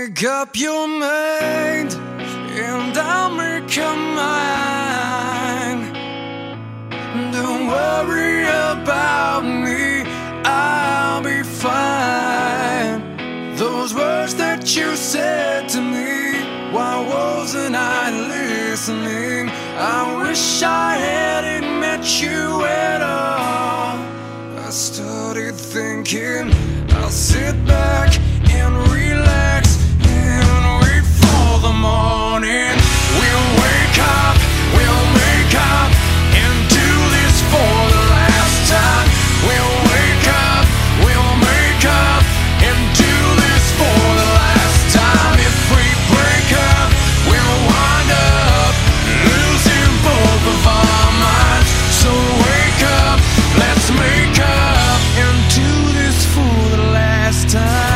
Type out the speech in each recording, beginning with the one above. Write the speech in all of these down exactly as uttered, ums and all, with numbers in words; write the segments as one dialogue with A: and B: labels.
A: Make up your mind, and I'll make up mine. Don't worry about me, I'll be fine. Those words that you said to me, why wasn't I listening? I wish I hadn't met you at all. I started thinking I'll sit back and relax and wait for the morning. We'll wake up, we'll make up and do this for the last time. We'll wake up, we'll make up and do this for the last time. If we break up, we'll wind up losing both of our minds. So wake up, let's make up and do this for the last time.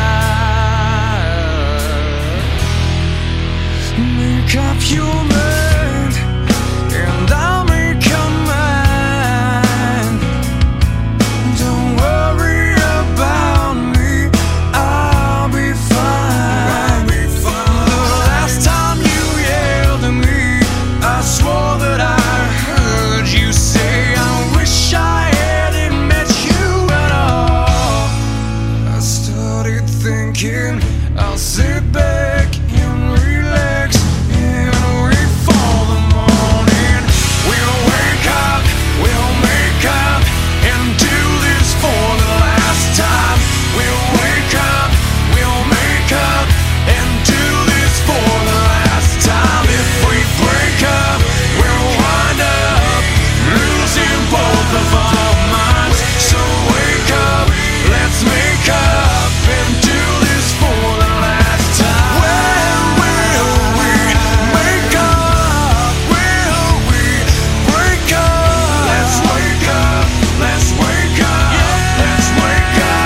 A: Make up your mind, and I'll make up mine. Don't worry about me, I'll be fine. The last time you yelled at me, I swore that I heard you say, I wish I hadn't met you at all. I started thinking I'll sit back and relax and wait for the morning. We'll wake up, we'll make up and do this for the last time. We'll wake up, we'll make up and do this for the last time. If we break up, we'll wind up losing both of our minds. So wake up, let's make up and do this for the last time. When will we make up? Will we break up? Let's wake up, let's wake up, let's wake up.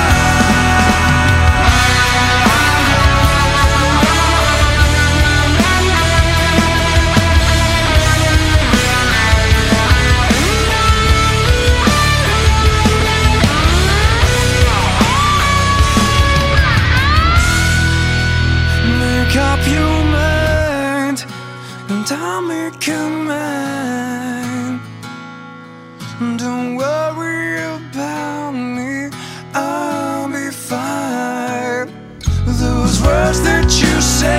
A: Make up your mind, and I'll make up mine. Don't worry about me, I'll be fine. Those words that you said